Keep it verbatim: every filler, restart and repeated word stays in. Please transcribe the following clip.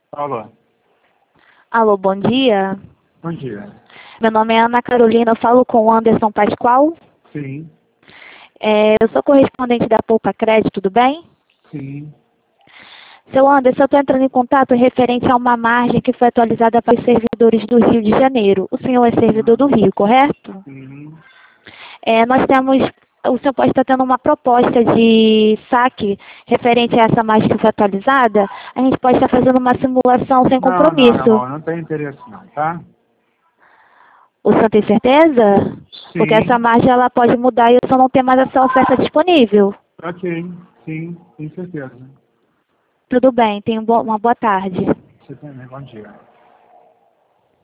Alô. Alô, bom dia. Bom dia. Meu nome é Ana Carolina, eu falo com o Anderson Pascoal. Sim, É, eu sou correspondente da Poupa Crédito, tudo bem? sim. Seu Anderson, eu estou entrando em contato referente a uma margem que foi atualizada para os servidores do Rio de Janeiro. O senhor é servidor do Rio, correto? Sim. É, nós temos, o senhor pode estar tendo uma proposta de saque referente a essa margem que foi atualizada. A gente pode estar fazendo uma simulação sem Não, não, meu compromisso. amor, não tenho interesse não, tá? O senhor tem certeza? Porque essa Sim. margem ela pode mudar e eu só não tenho mais essa oferta disponível. Ok, sim, tenho certeza. Tudo bem, tenha um bo- uma boa tarde. Você também, bom dia.